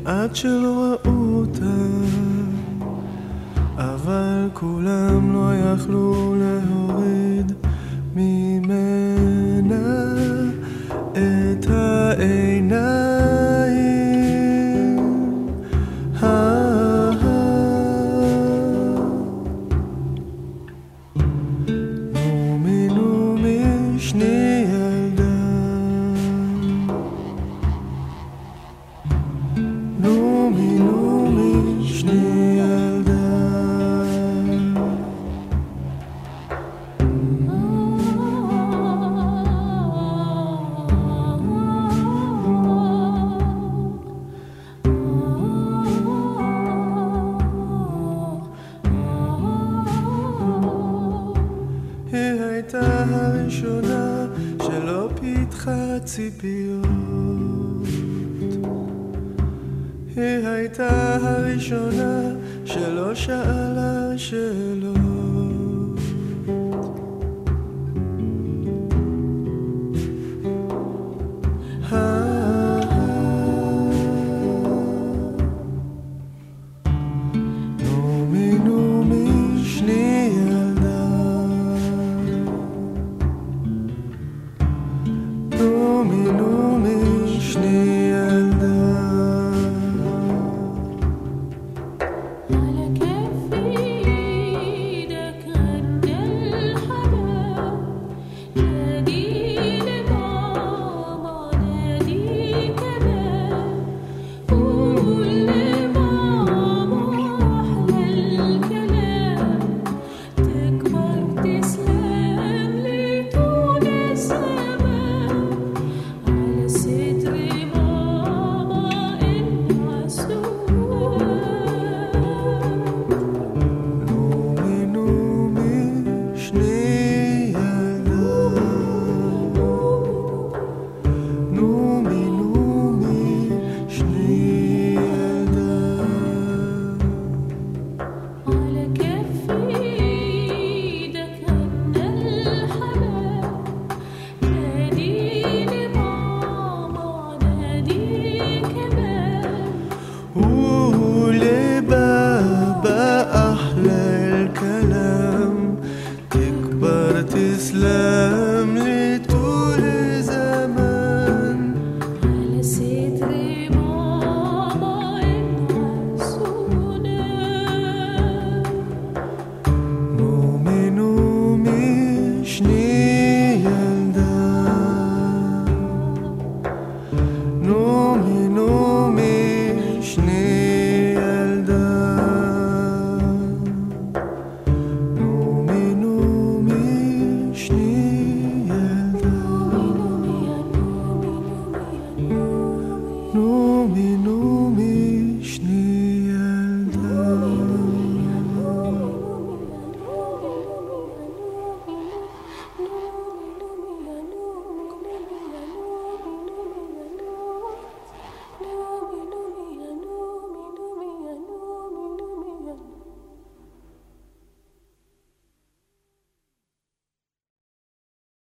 עד שלא ראו אותה, אבל כולם לא יכלו להוריד ממנה את העיניים. נומי נומי שני ילדה, נומי נומי שני ילדה. היא הייתה הראשונה שלא פיתחה ציפיות, היא הייתה הראשונה שלא שאלה שאלות. נומי נומי שני ילדה, נומי נומי שני ילדה. على كفي ايدك غنى الحمام، نادي لماما نادي كمان، قول لماما أحلى الكلام، تكبر تسلم لي طول الزمان، على صدر ماما إنها سوام. נומי נומי שני ילדה, נומי נומי שני ילדה. على كفي ايدك غنى الحمام، نادي لماما نادي كمان، ولبابا أحلى الكلام، تكبر تسلم